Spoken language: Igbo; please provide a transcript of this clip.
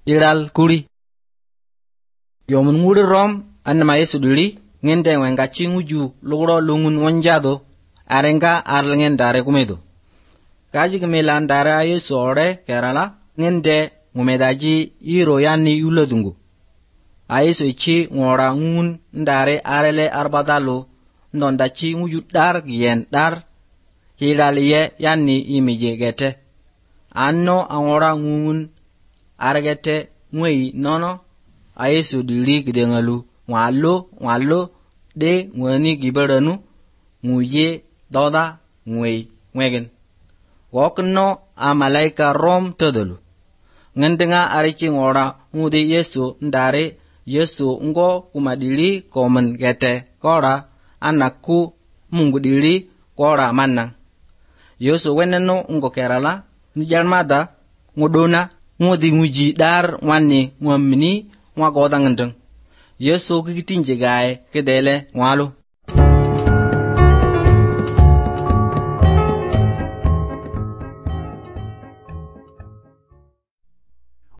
iral kuri. Yomun nguri rom anma Yesu diri ngende wenga chinguju lugro lungun wanjado arenga arlengen dare kumedo. Kaji kemilan dare Yesu ore kerala ngende ngumedaji iro yani yuladungu. Yesu ichi ngora ngun ndare arele arbadalo ndondachi nguju dar yen dar hiraliye yani imije gete. Anno angora ngun argete ngwei nono Yesu diri gidengalu ngalo de ngwani giberanu nguye doda ngwei ngwegen. Wokno a malaika rom todolu. Ngendenga arichi ngora ngude Yesu ndare Yesu ngo kumadili komen gete kora anakku Mungu dili kora manang. Yesu weneno ngo kerala nijalmada ngodona ngodi nguji dar wani ngwamini ngwagoda ngandeng. Yesu kikitinje gae kedele ngwalo.